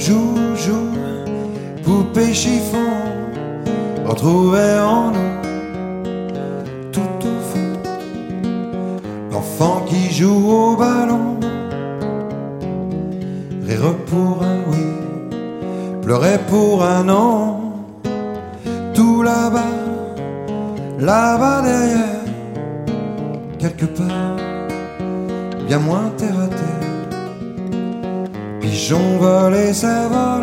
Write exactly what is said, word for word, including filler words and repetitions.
joue, joue, poupée chiffon, retrouvée en nous, tout au fond. L'enfant qui joue au ballon, rire pour un oui, pleurer pour un non. Tout là-bas, là-bas derrière, quelque part, bien moins terre à terre. Pigeon volé, cerf volé.